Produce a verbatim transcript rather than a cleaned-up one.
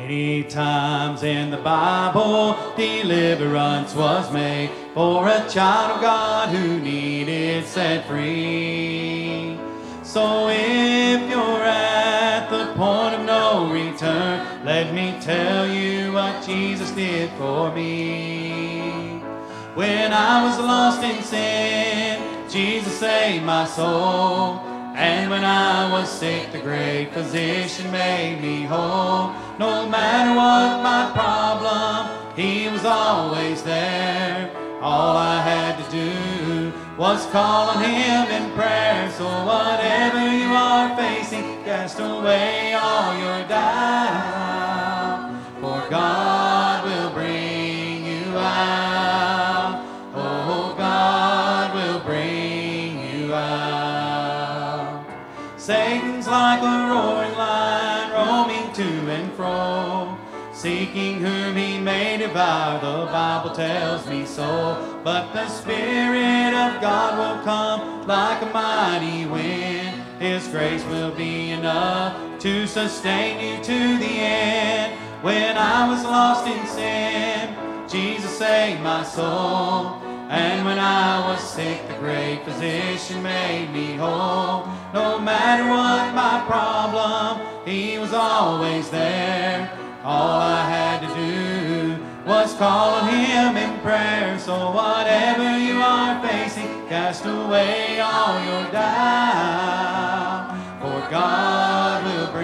Many times in the Bible, deliverance was made for a child of God who needed set free. So if you're at the point of no return, let me tell you what Jesus did for me. When I was lost in sin, Jesus saved my soul. And when I was sick, the great physician made me whole. No matter what my problem, he was always there. All I had to do was call on him in prayer. So whatever you are facing, cast away all your doubt, for God will bring you out. Oh, God will bring you out. Satan's like a roaring lion, roaming to and fro, seeking whom he may devour. The Bible tells me so. But the Spirit of God will come like a mighty wind. His grace will be enough to sustain you to the end. When I was lost in sin, Jesus saved my soul. And when I was sick, the great physician made me whole. No matter what my problem, he was always there. All I had to do was call on him in prayer. So whatever you are facing, cast away all your doubt, for God will bring